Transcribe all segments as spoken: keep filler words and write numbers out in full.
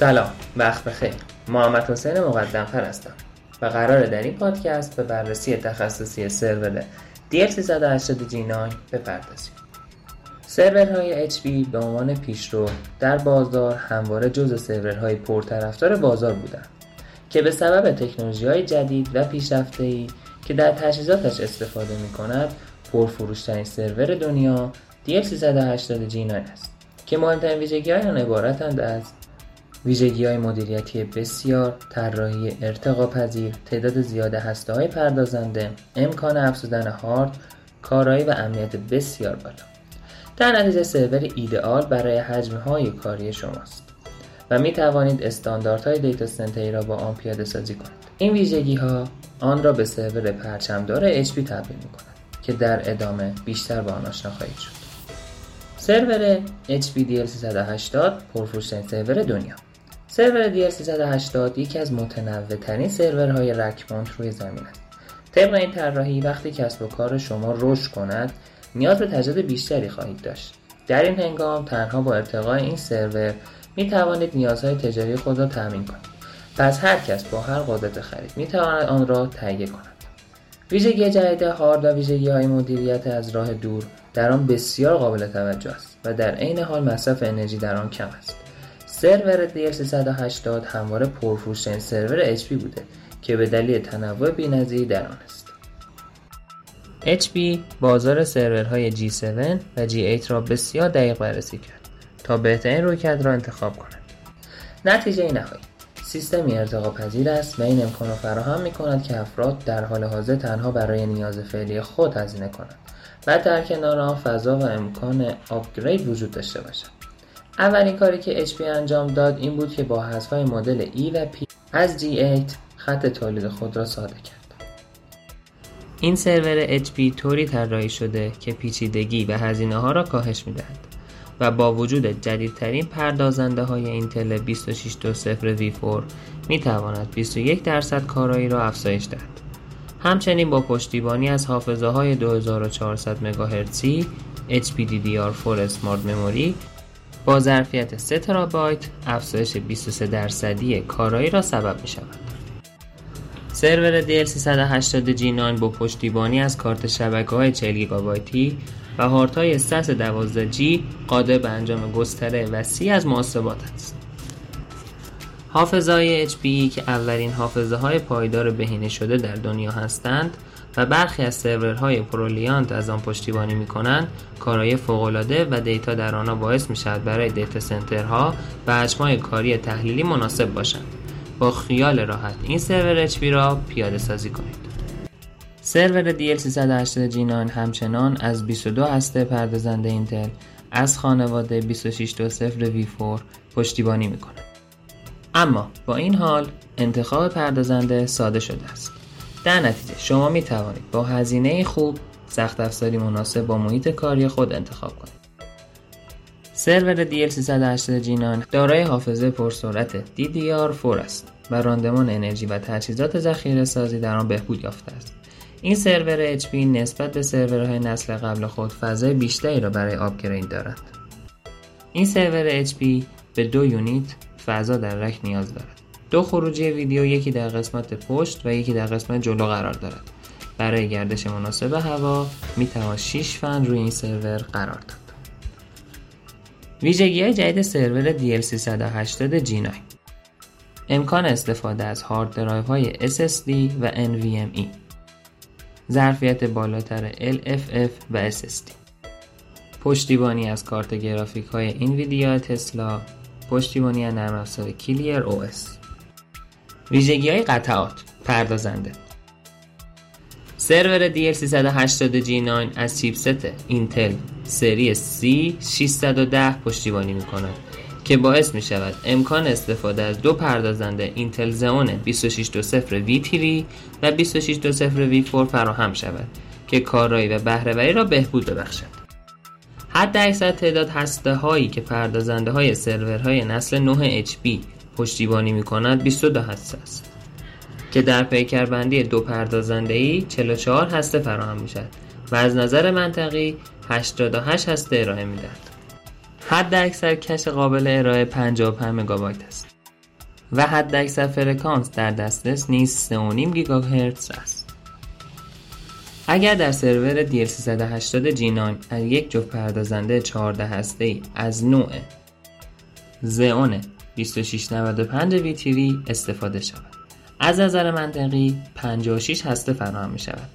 سلام، وقت بخیر. محمد حسین مقدم‌فر هستم و قراره در این پادکست به بررسی تخصصی سرور دی ال سیصد و هشتاد جی نه بپردازیم. سرورهای اچ پی به عنوان پیشرو در بازار همواره جزو سرورهای پرطرفدار بازار بودند که به سبب تکنولوژی‌های جدید و پیشرفته‌ای که در تجهیزاتش استفاده می‌کند، پرفروش‌ترین سرور دنیا دی ال سیصد و هشتاد جی نه است که مهمترین ویژگی‌های آن عبارتند از ویژگی‌های مدیریتی بسیار، طراحی ارتقاپذیر، تعداد زیاد هسته‌های پردازنده، امکان افزودن هارد، کارایی و امنیت بسیار بالا. در نتیجه سرور ایدئال برای حجم‌های کاری شماست و می توانید استانداردهای دیتا سنتری را با آن پیاده سازی کنید. این ویژگی‌ها آن را به سرور پرچمدار اچ پی تبدیل می‌کنند که در ادامه بیشتر با آن آشنا خواهید شد. سرور اچ پی دی ال سیصد و هشتاد پرفروش‌ترین سرور دنیا. سرور دی ال سیصد و هشتاد یکی از متنوع‌ترین سرورهای رک مانت روی زمین است. طبق این طراحی وقتی کسب و کار شما رشد کند، نیاز به تجهیزات بیشتری خواهید داشت. در این هنگام تنها با ارتقاء این سرور می توانید نیازهای تجاری خود را تامین کنید. پس هر کس با هر قدرت خرید می تواند آن را تهیه کند. ویژگی جدید هارد و ویژگی‌های مدیریت از راه دور در آن بسیار قابل توجه است و در عین حال مصرف انرژی در آن کم است. سرور دی ال سیصد و هشتاد همواره پرفروش‌ترین سرور اچ پی بوده که به دلیل تنوع بی‌نظیری در آن است. اچ پی بازار سرورهای جی هفت و جی هشت را بسیار دقیق بررسی کرد تا بهترین رویکرد را انتخاب کند. نتیجه نهایی سیستمی ارتقاپذیر است و این امکان را فراهم می‌کند که افراد در حال حاضر تنها برای نیاز فعلی خود هزینه کنند و در کنار آن فضا و امکان آپگرید وجود داشته باشد. اولین کاری که اچ پی انجام داد این بود که با حذف‌های مدل ای و پی از جی هشت خط تولید خود را ساده کرد. این سرور اچ پی طوری طراحی شده که پیچیدگی و هزینه‌ها را کاهش می‌دهد و با وجود جدیدترین پردازنده‌های اینتل بیست و شش بیست صفر وی چهار می‌تواند بیست و یک درصد کارایی را افزایش دهد. همچنین با پشتیبانی از حافظه‌های دو هزار و چهارصد مگاهرتزی اچ پی دی دی آر چهار اسمارت مموری با ظرفیت سه ترابایت افزایش بیست و سه درصدی کارایی را سبب می شود. سرور دی ال سیصد و هشتاد جی نه با پشتیبانی از کارت شبکه‌های چهل گیگابایتی و هاردهای صد و دوازده جی قادر به انجام گستره وسیع از محاسبات است. حافظه‌های اچ پی که اولین حافظه‌های پایدار بهینه شده در دنیا هستند و برخی از سرورهای پرولیانت از آن پشتیبانی می‌کنند، کارایی فوق‌العاده و دیتا در آنها باعث می‌شود برای دیتا سنترها و حجم‌های کاری تحلیلی مناسب باشند. با خیال راحت این سرور اچ پی را پیاده سازی کنید. سرور دی ال سیصد و هشتاد جی نه همچنان از بیست و دو هسته پردازنده اینتل از خانواده بیست و شش بیست صفر وی چهار پشتیبانی می‌کند. اما با این حال انتخاب پردازنده ساده شده است. در نتیجه شما می توانید با هزینه خوب سخت افزاری مناسب با محیط کاری خود انتخاب کنید. سرور دی ال سیصد و هشتاد جی نه دارای حافظه پرسرعت دی دی آر چهار است و راندمان انرژی و تجهیزات ذخیره سازی در آن بهبود یافته است. این سرور اچ پی نسبت به سرورهای نسل قبل خود فضای بیشتری را برای آپگرید دارد. این سرور اچ پی به دو یونیت فضا در رک نیاز دارد. دو خروجی ویدیو، یکی در قسمت پشت و یکی در قسمت جلو قرار دارد. برای گردش مناسب هوا می توان شش فن روی این سرور قرار داد. ویژگی‌های جدید سرور دی ال سیصد و هشتاد جی نه: امکان استفاده از هارد درایوهای اس اس دی و ان وی ام ای، ظرفیت بالاتر ال اف اف و اس اس دی، پشتیبانی از کارت گرافیک های اینویدیا تسلا، پشتیبانی از نرم افزار کلیر او اس. ویژگی‌های قطعات پردازنده: سرور دی ال سیصد و هشتاد جی نه از چیپست اینتل سری سی ششصد و ده پشتیبانی می‌کند که باعث می‌شود امکان استفاده از دو پردازنده اینتل زئون بیست و شش بیست صفر وی سه و بیست و شش بیست صفر وی چهار فراهم شود که کارایی و بهره‌وری را بهبود ببخشد. حداکثر تعداد هسته‌هایی که پردازنده‌های سرورهای نسل نه اچ پی پشتیبانی می‌کند بیست و دو هسته است که در پیکربندی دو پردازنده‌ای چهل و چهار هسته فراهم می‌شود و از نظر منطقی هشتاد و هشت هسته ارائه می‌دهد. حد اکثر کش قابل ارائه پنجاه و پنج مگابایت است. و حداکثر فرکانس در دسترس نیز سه و نیم گیگاهرتز است. اگر در سرور دی ال سیصد و هشتاد جی نه از یک جفت پردازنده چهارده هسته‌ای از نوع زئون بیست و شش نود و پنج وی تری استفاده شود، از نظر منطقی پنجاه و شش هسته فراهم می شود.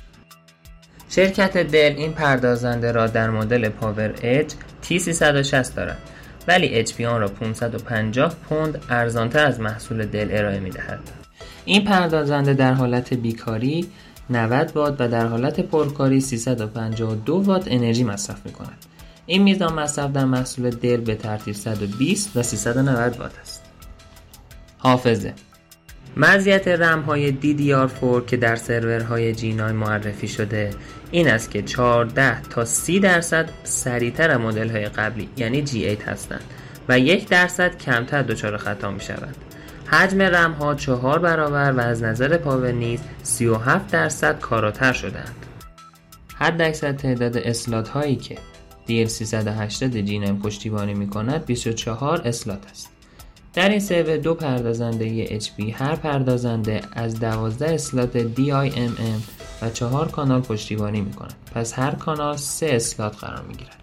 شرکت دل این پردازنده را در مدل پاور اج تی سیصد و شصت دارد، ولی اچ پی آن را پانصد و پنجاه پوند ارزانتر از محصول دل ارائه می دهد. این پردازنده در حالت بیکاری نود وات و در حالت پرکاری سیصد و پنجاه و دو وات انرژی مصرف می کند. این میزان مصرف در محصول دل به ترتیب صد و بیست و سیصد و نود وات است. حافظه مزیت رم های دی دی آر فور که در سرورهای جی نه معرفی شده این است که چهارده تا سی درصد سریعتر از مدل های قبلی یعنی جی هشت هستند و یک درصد کمتر دچار خطا می شوند. حجم رم ها چهار برابر و از نظر پاور نیز سی و هفت درصد کاراتر شدند. حد اکثر تعداد اسلات هایی که دی ال سیصد و هشتاد جی نه پشتیبانی می کند بیست و چهار اسلات است. در این سرور دو پردازنده اچ پی هر پردازنده از دوازده اسلات دی آی ام ام و چهار کانال پشتیبانی می کند. پس هر کانال سه اسلات قرار می گیرد.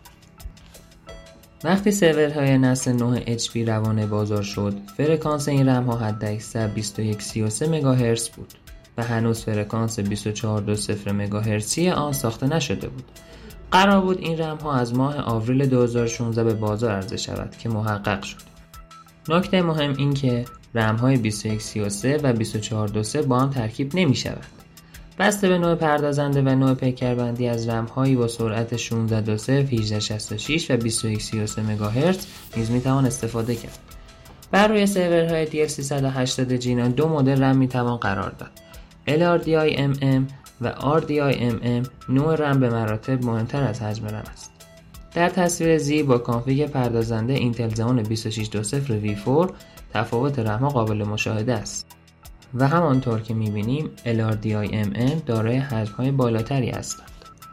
وقتی سرورهای نسل نه اچ پی روانه بازار شد، فرکانس این رم ها حداکثر بیست و یک ممیز سی و سه مگاهرتز بود و هنوز فرکانس بیست و چهار ممیز دو صفر مگاهرتزی آن ساخته نشده بود. قرار بود این رم ها از ماه آوریل دو هزار و شانزده به بازار عرضه شود که محقق شد. نکته مهم این که رم های بیست و یک ممیز سی و سه و بیست و چهار ممیز دو با هم ترکیب نمی شود. بسته به نوع پردازنده و نوع پیکربندی از رم هایی با سرعت شانزده دو صفر، هجده شصت و شش و بیست و یک ممیز سی و سه مگاهرتز نیز می توان استفاده کرد. بر روی سرورهای دی ال سیصد و هشتاد جی نه دو مدل رم می توان قرار داد: ال آر دی آی ام ام و آر دی آی ام ام. نوع رم به مراتب مهمتر از حجم رم است. در تصویر زیر با کانفیگ پردازنده اینتل زئون بیست و شش بیست وی چهار تفاوت رم‌ها قابل مشاهده است و همانطور که می‌بینیم ال آر دی آی ام ام دارای حجم‌های بالاتری هستند.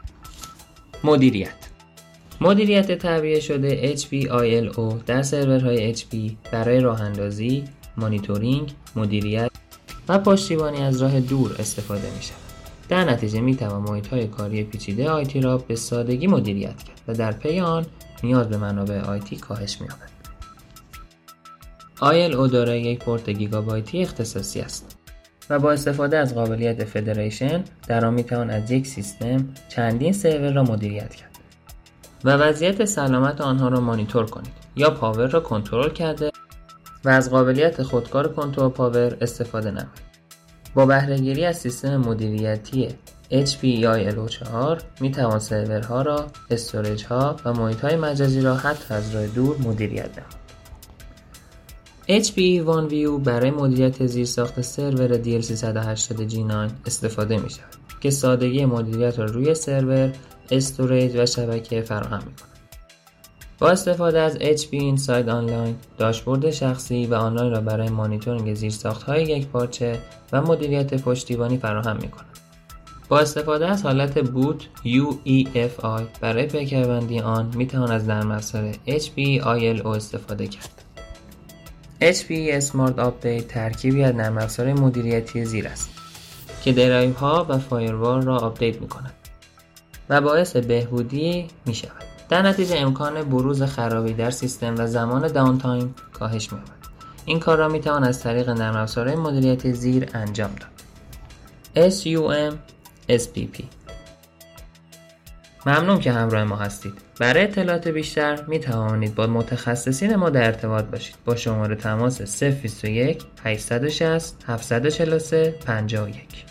مدیریت مدیریت تعبیه شده اچ پی آی ال او در سرورهای اچ پی برای راه‌اندازی، مانیتورینگ، مدیریت و پشتیبانی از راه دور استفاده می‌شود. در نتیجه می‌توان محیط‌های کاری پیچیده آیتی را به سادگی مدیریت کرد و در پی آن نیاز به منابع آیتی کاهش می‌یابد. آی ال او دارای یک پورت گیگابایتی اختصاصی است و با استفاده از قابلیت فدریشن در آن می‌توان از یک سیستم چندین سرور را مدیریت کرد و وضعیت سلامت آنها را مانیتور کنید یا پاور را کنترل کرده و از قابلیت خودکار کنترل پاور استفاده نمایید. با بهره‌گیری از سیستم مدیریتی اچ پی آی ال او چهار می توان سرورها را، استوریج ها و محیط های مجازی را حتی از راه دور مدیریت نمود. اچ پی وان ویو برای مدیریت زیرساخت سرور دی ال سیصد و هشتاد جی نه استفاده می شود که سادگی مدیریت را روی سرور، استوریج و شبکه فراهم می کند. با استفاده از اچ پی اینساید آنلاین، داشبورد شخصی و آنلاین را برای مانیتورینگ زیرساخت‌های یکپارچه و مدیریت پشتیبانی فراهم می‌کند. با استفاده از حالت بوت یو ای اف آی برای پیکربندی آن می‌توان از نرم افزار اچ پی آی ال او استفاده کرد. اچ پی Smart Update ترکیبی از نرم افزار مدیریتی زیر است که درایوها و فایروال را آپدیت می‌کند و باعث بهبودی می‌شود. در نتیجه امکان بروز خرابی در سیستم و زمان داون تایم کاهش می‌یابد. این کار را می‌توان از طریق نرم افزارهای مدیریتی زیر انجام داد: اس یو ام اس پی پی. ممنون که همراه ما هستید. برای اطلاعات بیشتر می توانید با متخصصین ما در ارتباط باشید با شماره تماس صفر بیست و یک هشتصد و شصت هفتصد و چهل و سه پنجاه و یک.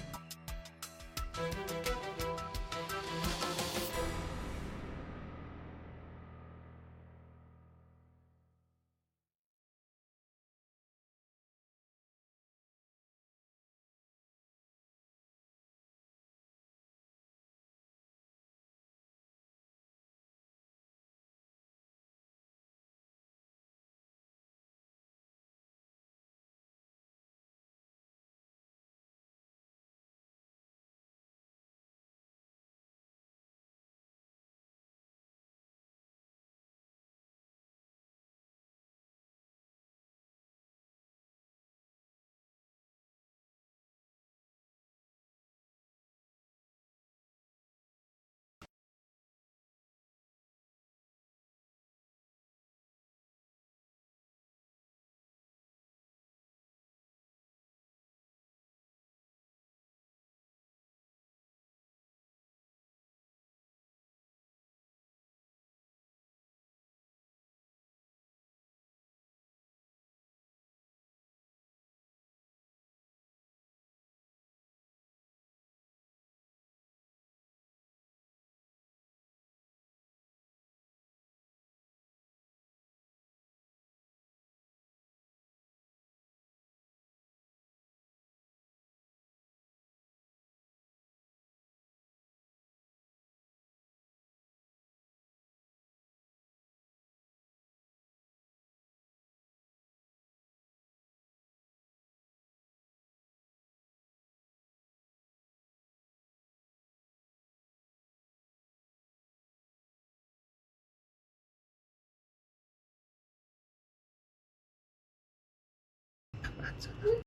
زدم.